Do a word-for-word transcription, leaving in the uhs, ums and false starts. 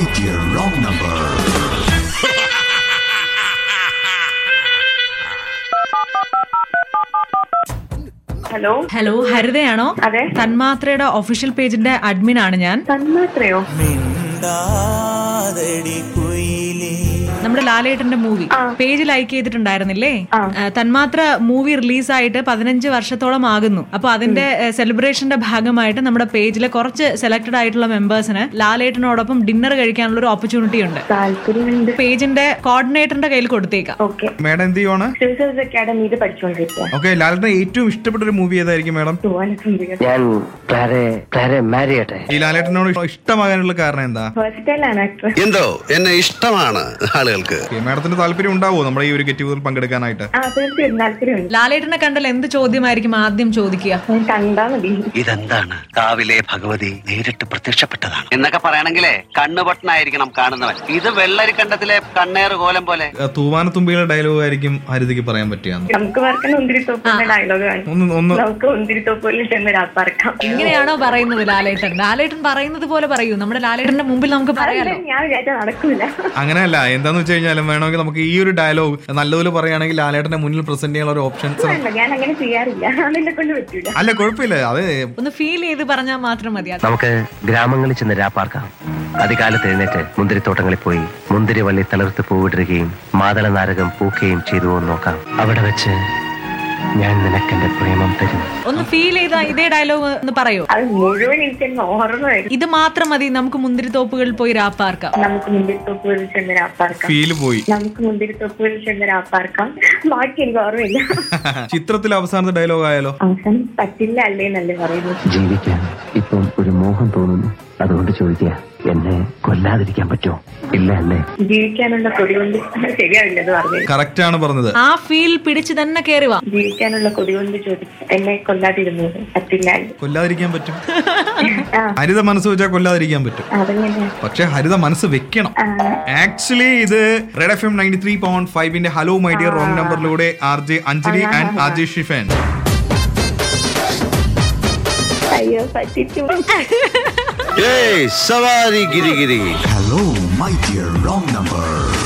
My dear wrong number. Hello hello ഹരിതയാണോ? അതെ. തന്മാത്രയുടെ ഒഫീഷ്യൽ പേജിന്റെ അഡ്മിൻ ആണ് ഞാൻ. തന്മാത്രയോ? നമ്മുടെ ലാലേട്ടന്റെ മൂവി പേജ് ലൈക്ക് ചെയ്തിട്ടുണ്ടായിരുന്നില്ലേ? തന്മാത്ര മൂവി റിലീസായിട്ട് പതിനഞ്ച് വർഷത്തോളം ആകുന്നു. അപ്പൊ അതിന്റെ സെലിബ്രേഷന്റെ ഭാഗമായിട്ട് നമ്മുടെ പേജിലെ കുറച്ച് സെലക്ടഡ് ആയിട്ടുള്ള മെമ്പേഴ്സിന് ലാലേട്ടനോടൊപ്പം ഡിന്നർ കഴിക്കാനുള്ള ഒരു ഓപ്പർച്യൂണിറ്റി ഉണ്ട്. താല്പര്യമുണ്ട്. പേജിന്റെ കോർഡിനേറ്ററിന്റെ കയ്യിൽ കൊടുത്തേക്കാം. മേഡം എന്ത് ചെയ്യുവാണ്? അക്കാഡമിയിൽ പഠിച്ചുകൊണ്ടിരിക്കുക. ഓക്കെ, ലാലേട്ടന് ഏറ്റവും ഇഷ്ടപ്പെട്ട ഒരു മൂവി ഏതായിരിക്കും മേഡം? ഞാൻ ഈ ലാലേട്ടനോട് ഇഷ്ടമാകാനുള്ള കാരണം എന്താ? എന്തോ എന്നെ ഇഷ്ടമാണ് ആളുകൾക്ക്. മേഡത്തിന് താല്പര്യം ഉണ്ടാവോ നമ്മുടെ ഈ ഒരു ഗെറ്റ് ടുഗദറിൽ പങ്കെടുക്കാനായിട്ട്? ലാലേട്ടനെ കണ്ടാൽ എന്ത് ചോദ്യമായിരിക്കും ആദ്യം ചോദിക്കുക? കണ്ടാ മതി. ഇതെന്താണ് കാവിലെ ഭഗവതി നേരിട്ട് പ്രത്യക്ഷപ്പെട്ടതാണ് എന്നൊക്കെ പറയണെങ്കിലേ കണ്ണുപൊട്ടനായിരിക്കണം കാണുന്നവൻ. ഇത് വെള്ളരിക്കണ്ടത്തിലെ കണ്ണേറ് കോലം പോലെ. തൂവാനത്തുമ്പിയുടെ ഡയലോഗ് ആയിരിക്കും ഹരിതയ്ക്ക് പറയാൻ പറ്റുക. നമുക്ക് ഇങ്ങനെയാണോ പറയുന്നത് ലാലേട്ടൻ? ലാലേട്ടൻ പറയുന്നത് പോലെ പറയൂ. നമ്മുടെ ലാലേട്ടന്റെ മുമ്പിൽ നമുക്ക് പറയാലോ. നടക്കൂല. അങ്ങനെയല്ല, എന്താന്ന് വെച്ച് കഴിഞ്ഞാലും വേണമെങ്കിൽ നമുക്ക് ഈ ഒരു ഡയലോഗ് നല്ലപോലെ പറയുകയാണെങ്കിൽ ലാലേട്ടന്റെ മുന്നിൽ പ്രസന്റ് ചെയ്യാനുള്ള ഒരു ഓപ്ഷൻസ്. ഞാൻ അങ്ങനെ ചെയ്യാറില്ല, അതെന്നെ കൊണ്ട് പറ്റൂല. അല്ല കുഴപ്പമില്ല, അത് ഒന്ന് ഫീൽ ചെയ്ത് പറഞ്ഞാൽ മാത്രം മതി. നമുക്ക് ഗ്രാമങ്ങളിൽ ചെന്ന് രാപ്പാർക്കാം. അതികാലത്ത് എഴുന്നേറ്റ് മുന്തിരിത്തോട്ടങ്ങളിൽ പോയി മുന്തിരി വള്ളി തളർത്ത് പൂവിടുകയും മാതള നാരകം പൂക്കുകയും ചെയ്തു നോക്കാം. അവിടെ വെച്ച് ഞാൻ നിനക്കെന്റെ പ്രേമം തരും. ഒന്ന് ഫീൽ ചെയ്ത ഇതേ ഡയലോഗ് ഒന്ന് പറയോ? അത് മുഴുവൻ എനിക്ക് ഓർമ്മയായിരുന്നു. ഇത് മാത്രം മതി. നമുക്ക് മുന്തിരിത്തോപ്പുകളിൽ പോയി രാപ്പാർക്കാം. നമുക്ക് മുന്തിരിത്തോപ്പുകളിൽ ചെന്ന് രാപ്പാർക്കാം. ഫീല് പോയി. നമുക്ക് മുന്തിരിത്തോപ്പുകളിൽ ചെന്ന് രാപ്പാർക്കാം. ബാക്കി എനിക്ക് ഓർമ്മയില്ല. ചിത്രത്തിലെ അവസാനത്തെ ഡയലോഗ് ആയാലോ? അവസാനം പറ്റില്ല അല്ലേ എന്നല്ലേ പറയുന്നു. ജീവിക്കാൻ ഇപ്പം ഒരു മോഹം തോന്നുന്നു. അതുകൊണ്ട് ചോദിക്കുക, എന്നെ കൊല്ലാതിരിക്കാൻ പറ്റുമോ? ഇല്ല അല്ലേ? ജീവിക്കാനുള്ള കൊടി കൊണ്ട് ശരിയാവില്ല എന്ന് പറഞ്ഞു. കറക്റ്റ് ആണ് പറഞ്ഞത്. ആ ഫീൽ പിടിച്ച് തന്നെ കേറുക. ജീവിക്കാനുള്ള കൊടി കൊണ്ട് ചോദിച്ചു എന്നെ കൊല്ലാതിരുന്നു. പറ്റില്ല. കൊല്ലാതിരിക്കാൻ പറ്റും. ഹരിത മനസ്സ് വെച്ചാൽ കൊല്ലാതിരിക്കാൻ പറ്റും. പക്ഷെ ഹരിത മനസ്സ് വെക്കണം. ആക്ച്വലി ഇത് red F M ninety three point ഫൈവിന്റെ ഹലോ മൈ ഡിയർ റോങ് നമ്പറിലൂടെ R J Anjali and R J Shifan. അയ്യോ പറ്റിച്ചു. സവാരി ഗിരി ഗിരി. Hello, my dear wrong number.